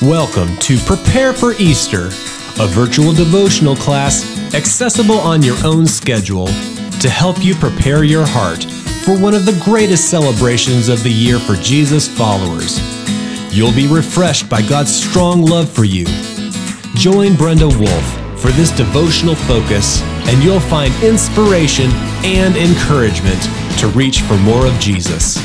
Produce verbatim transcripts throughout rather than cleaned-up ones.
Welcome to Prepare for Easter, a virtual devotional class accessible on your own schedule to help you prepare your heart for one of the greatest celebrations of the year for Jesus followers. You'll be refreshed by God's strong love for you. Join Brenda Wolf for this devotional focus, and you'll find inspiration and encouragement to reach for more of Jesus.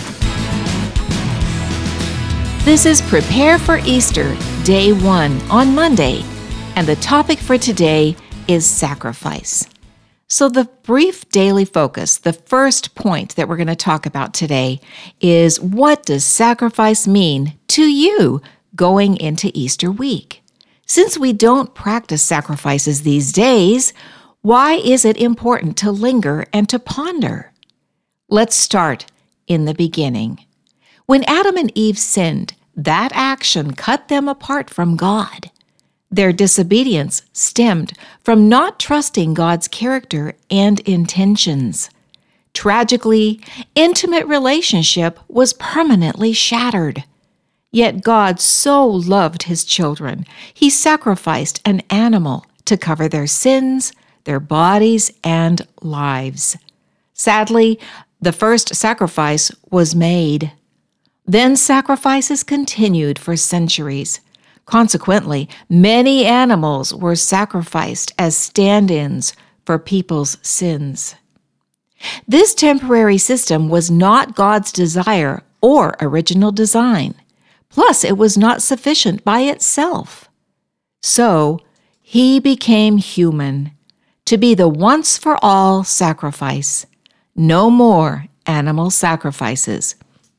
This is Prepare for Easter, Day one, on Monday, and the topic for today is sacrifice. So the brief daily focus, the first point that we're going to talk about today, is what does sacrifice mean to you going into Easter week? Since we don't practice sacrifices these days, why is it important to linger and to ponder? Let's start in the beginning. When Adam and Eve sinned, that action cut them apart from God. Their disobedience stemmed from not trusting God's character and intentions. Tragically, intimate relationship was permanently shattered. Yet God so loved His children, He sacrificed an animal to cover their sins, their bodies, and lives. Sadly, the first sacrifice was made. Then sacrifices continued for centuries. Consequently, many animals were sacrificed as stand-ins for people's sins. This temporary system was not God's desire or original design. Plus, it was not sufficient by itself. So, He became human to be the once-for-all sacrifice. No more animal sacrifices.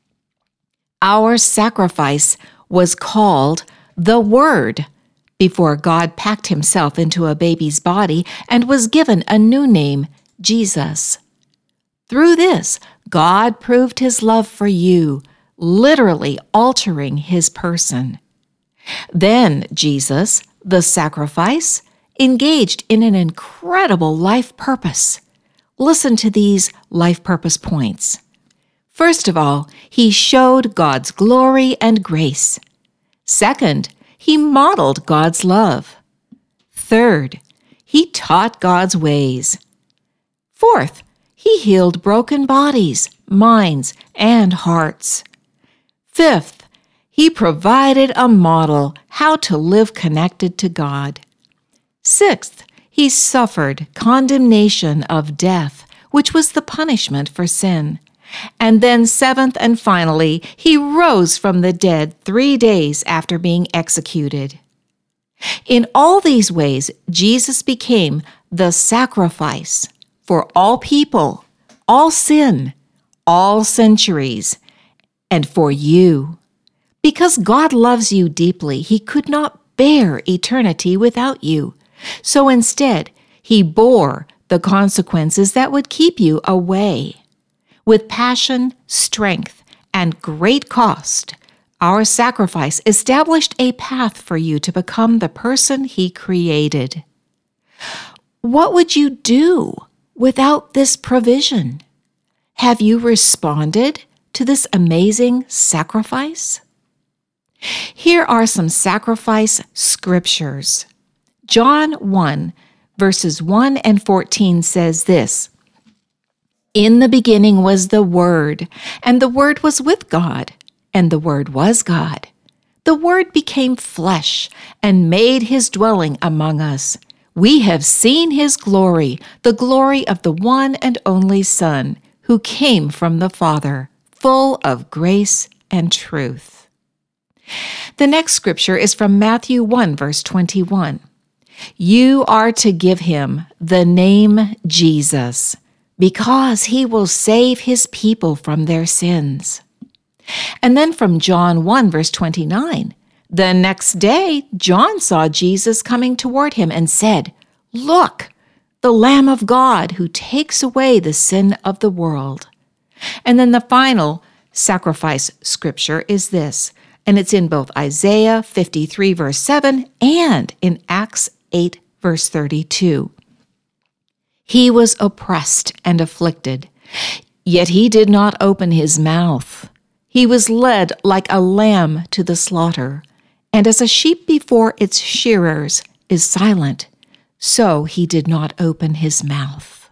Our sacrifice was called the Word before God packed Himself into a baby's body and was given a new name, Jesus. Through this, God proved His love for you, literally altering His person. Then Jesus, the sacrifice, engaged in an incredible life purpose. Listen to these life purpose points. First of all, He showed God's glory and grace. Second, He modeled God's love. Third, He taught God's ways. Fourth, He healed broken bodies, minds, and hearts. Fifth, He provided a model how to live connected to God. Sixth, He suffered condemnation of death, which was the punishment for sin. And then seventh and finally, He rose from the dead three days after being executed. In all these ways, Jesus became the sacrifice for all people, all sin, all centuries, and for you. Because God loves you deeply, He could not bear eternity without you. So instead, He bore the consequences that would keep you away. With passion, strength, and great cost, our sacrifice established a path for you to become the person He created. What would you do without this provision? Have you responded to this amazing sacrifice? Here are some sacrifice scriptures. John one, verses one and fourteen says this, "In the beginning was the Word, and the Word was with God, and the Word was God. The Word became flesh and made His dwelling among us. We have seen His glory, the glory of the one and only Son, who came from the Father, full of grace and truth." The next scripture is from Matthew one, verse twenty-one. "You are to give Him the name Jesus, because He will save His people from their sins." And then from John one, verse twenty-nine, "The next day John saw Jesus coming toward him and said, 'Look, the Lamb of God who takes away the sin of the world.'" And then the final sacrifice scripture is this, and it's in both Isaiah fifty-three, verse seven, and in Acts eight, verse thirty-two. "He was oppressed and afflicted, yet He did not open His mouth. He was led like a lamb to the slaughter, And as a sheep before its shearers is silent, so he did not open his mouth.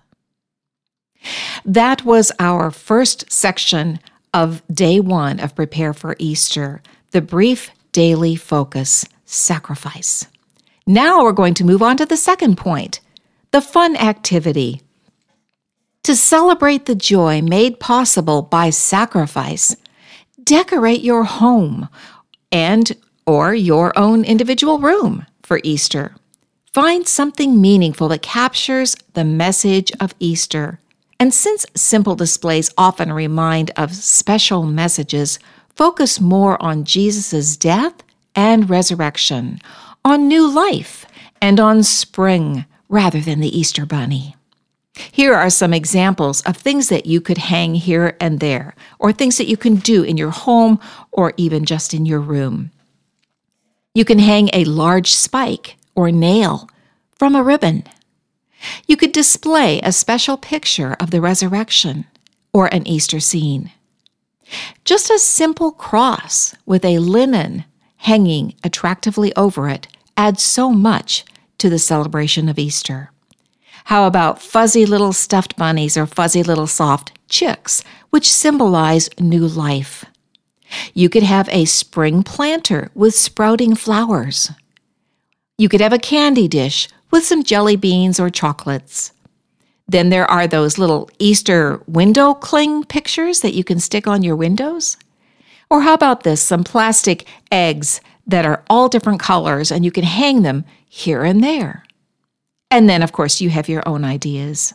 That was our first section of day one of Prepare for Easter, the brief daily focus, sacrifice. Now we're going to move on to the second point, the fun activity. To celebrate the joy made possible by sacrifice, decorate your home and or your own individual room for Easter. Find something meaningful that captures the message of Easter. And since simple displays often remind of special messages, focus more on Jesus' death and resurrection, on new life, and on spring rather than the Easter bunny. Here are some examples of things that you could hang here and there, or things that you can do in your home or even just in your room. You can hang a large spike or nail from a ribbon. You could display a special picture of the resurrection or an Easter scene. Just a simple cross with a linen hanging attractively over it adds so much to the celebration of Easter. How about fuzzy little stuffed bunnies or fuzzy little soft chicks, which symbolize new life? You could have a spring planter with sprouting flowers. You could have a candy dish with some jelly beans or chocolates. Then there are those little Easter window cling pictures that you can stick on your windows. Or how about this, some plastic eggs that are all different colors and you can hang them here and there. And then, of course, you have your own ideas.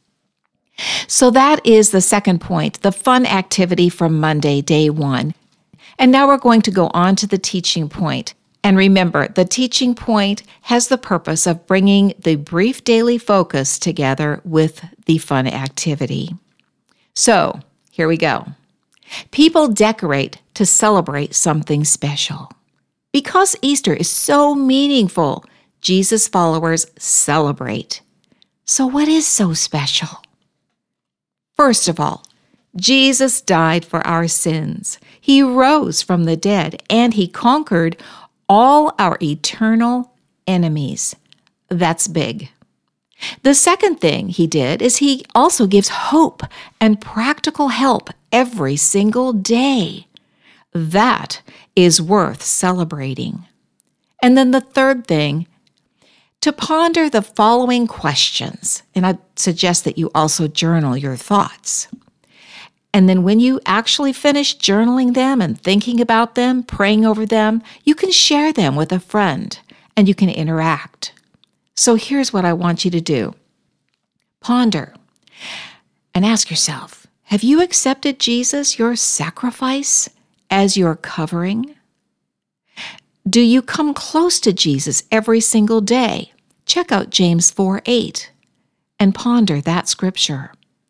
So that is the second point, the fun activity from Monday, day one. And now we're going to go on to the teaching point. And remember, the teaching point has the purpose of bringing the brief daily focus together with the fun activity. So, here we go. People decorate to celebrate something special. Because Easter is so meaningful, Jesus' followers celebrate. So what is so special? First of all, Jesus died for our sins. He rose from the dead, and he conquered all our eternal enemies. That's big. The second thing he did is he also gives hope and practical help every single day. That is worth celebrating. And then the third thing, to ponder the following questions, and I suggest that you also journal your thoughts. And then when you actually finish journaling them and thinking about them, praying over them, you can share them with a friend and you can interact. So here's what I want you to do. Ponder and ask yourself, have you accepted Jesus, your sacrifice, as your covering? Do you come close to Jesus every single day? Check out James four eight and ponder that scripture.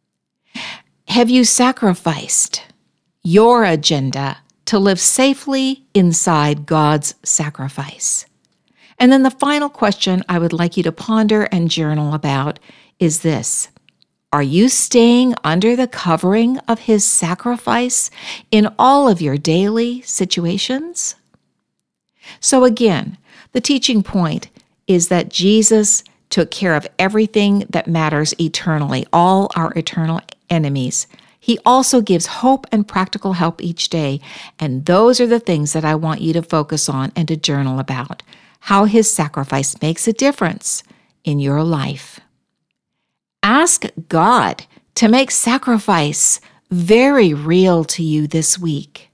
Have you sacrificed your agenda to live safely inside God's sacrifice? And then the final question I would like you to ponder and journal about is this. Are you staying under the covering of his sacrifice in all of your daily situations? So again, the teaching point is that Jesus took care of everything that matters eternally, all our eternal enemies. He also gives hope and practical help each day, and those are the things that I want you to focus on and to journal about, how his sacrifice makes a difference in your life. Ask God to make sacrifice very real to you this week.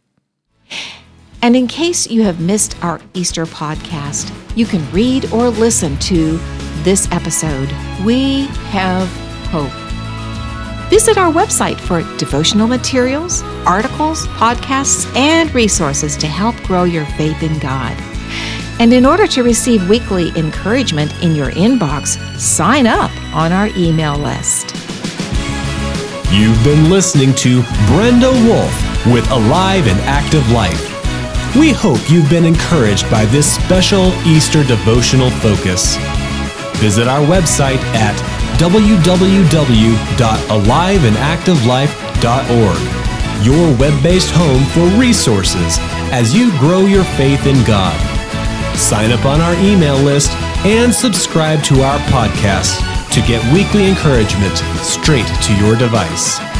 And in case you have missed our Easter podcast, you can read or listen to this episode, We Have Hope. Visit our website for devotional materials, articles, podcasts, and resources to help grow your faith in God. And in order to receive weekly encouragement in your inbox, sign up on our email list. You've been listening to Brenda Wolf with Alive and Active Life. We hope you've been encouraged by this special Easter devotional focus. Visit our website at w w w dot alive and active life dot org, your web-based home for resources as you grow your faith in God. Sign up on our email list and subscribe to our podcast to get weekly encouragement straight to your device.